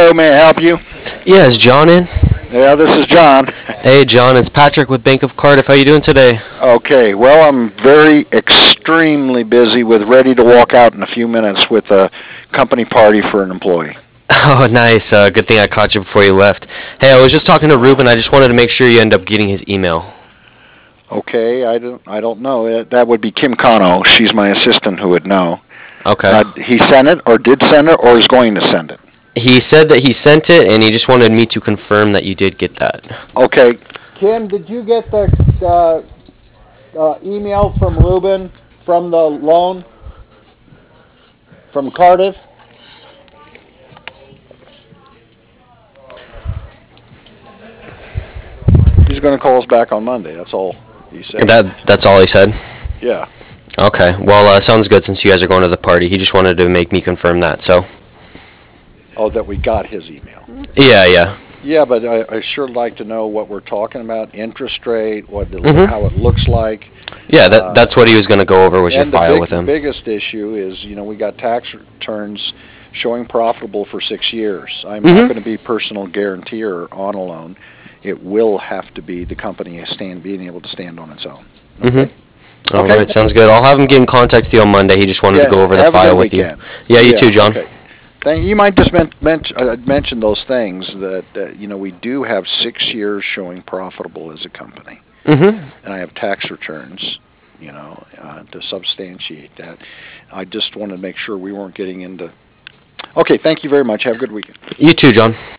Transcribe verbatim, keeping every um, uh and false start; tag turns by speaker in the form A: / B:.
A: Hello, may I help you?
B: Yeah, is John in?
A: Yeah, this is John.
B: Hey, John, it's Patrick with Bank of Cardiff. How you doing today?
A: Okay, well, I'm very extremely busy with ready to walk out in a few minutes with a company party for an employee.
B: Oh, nice. Uh, good thing I caught you before you left. Hey, I was just talking to Ruben. I just wanted to make sure you end up getting his email.
A: Okay, I don't, I don't know. Uh, That would be Kim Cano. She's my assistant who would know.
B: Okay.
A: Uh, he sent it, or did send it, or is going to send it.
B: He said that he sent it, and he just wanted me to confirm that you did get that.
A: Okay. Kim, did you get the uh, uh, email from Ruben from the loan from Cardiff? He's going to call us back on Monday. That's all he said.
B: That that's all he said.
A: Yeah.
B: Okay. Well, uh, sounds good since you guys are going to the party. He just wanted to make me confirm that. So.
A: Oh, that we got his email.
B: Yeah, yeah.
A: Yeah, but I, I sure like to know what we're talking about, interest rate, what the,
B: Mhm.
A: how it looks like.
B: Yeah, that
A: Uh,
B: that's what he was going to go over was your
A: and the
B: file
A: big,
B: with him.
A: biggest issue is, you know, we got tax returns showing profitable for six years. I'm
B: Mhm.
A: not going to be personal guarantor on a loan. It will have to be the company stand being able to stand on its own. Okay.
B: Mhm. All
A: Okay.
B: right, sounds good. I'll have him get in contact with you on Monday. He just wanted to
A: Yeah.
B: go over the
A: Have a
B: file
A: good
B: with you.
A: weekend.
B: Yeah, you
A: Yeah.
B: too, John.
A: Okay. Thank, you might just men, men, uh, mention those things that, uh, you know, we do have six years showing profitable as a company.
B: Mhm.
A: And I have tax returns, you know, uh, to substantiate that. I just wanted to make sure we weren't getting into. Okay, thank you very much. Have a good weekend.
B: You too, John.